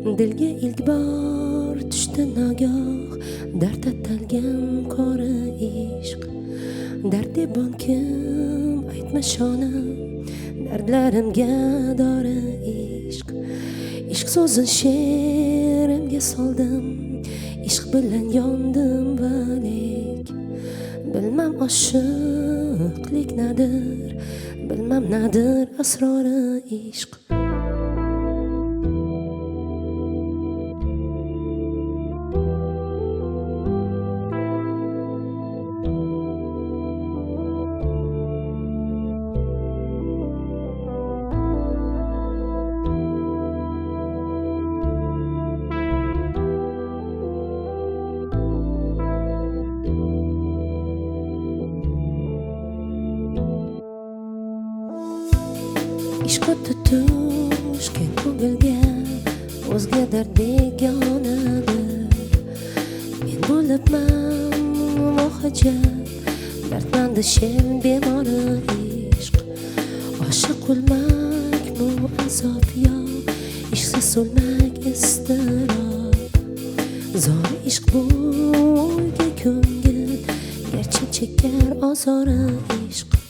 Dilga ilk bor tushdi nagoh dard atalgan qora ishq. Dard deb kim aytma shonim, dardlarimga dori ishq. Ishq so'zin she'rimga soldim, ishq bilan yondim valik. Bilmam oshiqlik nadir, bilmam nadir asrori ishq. Ishqqa tutishgan ko'ngilga o'zga dard begonadir. Men bo'libman mohajat, dardmandi shen bemori ishq. Oshiq bo'lmak bu azob yo ishqsiz so'lmak iztirob. Zor ishq bu o'yga ko'ngil, garchi chekar ozori ishq.